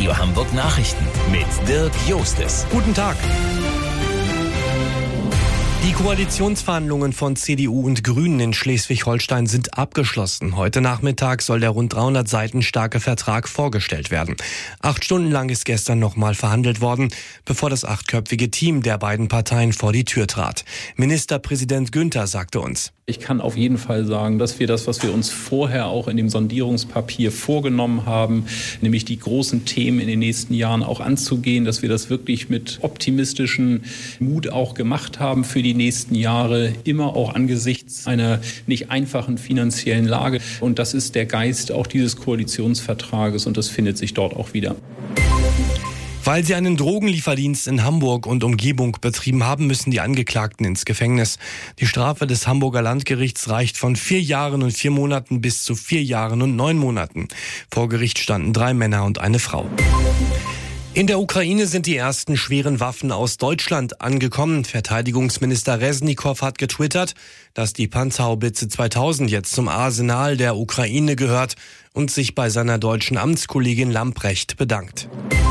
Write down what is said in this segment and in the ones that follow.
Radio Hamburg Nachrichten mit Dirk Jostes. Guten Tag. Die Koalitionsverhandlungen von CDU und Grünen in Schleswig-Holstein sind abgeschlossen. Heute Nachmittag soll der rund 300 Seiten starke Vertrag vorgestellt werden. 8 Stunden lang ist gestern nochmal verhandelt worden, bevor das 8-köpfige Team der beiden Parteien vor die Tür trat. Ministerpräsident Günther sagte uns: Ich kann auf jeden Fall sagen, dass wir das, was wir uns vorher auch in dem Sondierungspapier vorgenommen haben, nämlich die großen Themen in den nächsten Jahren auch anzugehen, dass wir das wirklich mit optimistischem Mut auch gemacht haben für die nächsten Jahre, immer auch angesichts einer nicht einfachen finanziellen Lage. Und das ist der Geist auch dieses Koalitionsvertrages und das findet sich dort auch wieder. Weil sie einen Drogenlieferdienst in Hamburg und Umgebung betrieben haben, müssen die Angeklagten ins Gefängnis. Die Strafe des Hamburger Landgerichts reicht von 4 Jahren und 4 Monaten bis zu 4 Jahren und 9 Monaten. Vor Gericht standen 3 Männer und eine Frau. In der Ukraine sind die ersten schweren Waffen aus Deutschland angekommen. Verteidigungsminister Resnikow hat getwittert, dass die Panzerhaubitze 2000 jetzt zum Arsenal der Ukraine gehört und sich bei seiner deutschen Amtskollegin Lamprecht bedankt.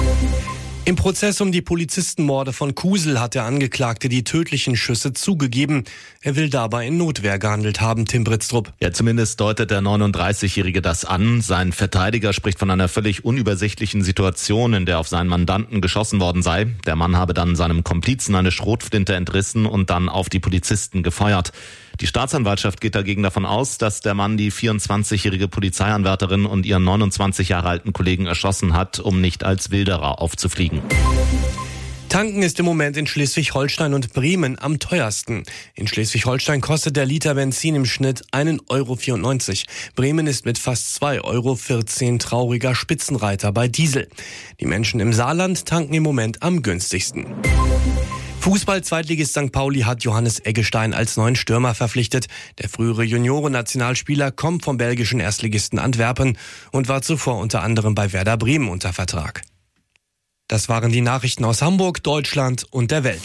Im Prozess um die Polizistenmorde von Kusel hat der Angeklagte die tödlichen Schüsse zugegeben. Er will dabei in Notwehr gehandelt haben, Tim Britztrup. Ja, zumindest deutet der 39-Jährige das an. Sein Verteidiger spricht von einer völlig unübersichtlichen Situation, in der auf seinen Mandanten geschossen worden sei. Der Mann habe dann seinem Komplizen eine Schrotflinte entrissen und dann auf die Polizisten gefeuert. Die Staatsanwaltschaft geht dagegen davon aus, dass der Mann die 24-jährige Polizeianwärterin und ihren 29 Jahre alten Kollegen erschossen hat, um nicht als Wilderer aufzufliegen. Tanken ist im Moment in Schleswig-Holstein und Bremen am teuersten. In Schleswig-Holstein kostet der Liter Benzin im Schnitt 1,94 €. Bremen ist mit fast 2,14 € trauriger Spitzenreiter bei Diesel. Die Menschen im Saarland tanken im Moment am günstigsten. Fußball-Zweitligist St. Pauli hat Johannes Eggestein als neuen Stürmer verpflichtet. Der frühere Junioren-Nationalspieler kommt vom belgischen Erstligisten Antwerpen und war zuvor unter anderem bei Werder Bremen unter Vertrag. Das waren die Nachrichten aus Hamburg, Deutschland und der Welt.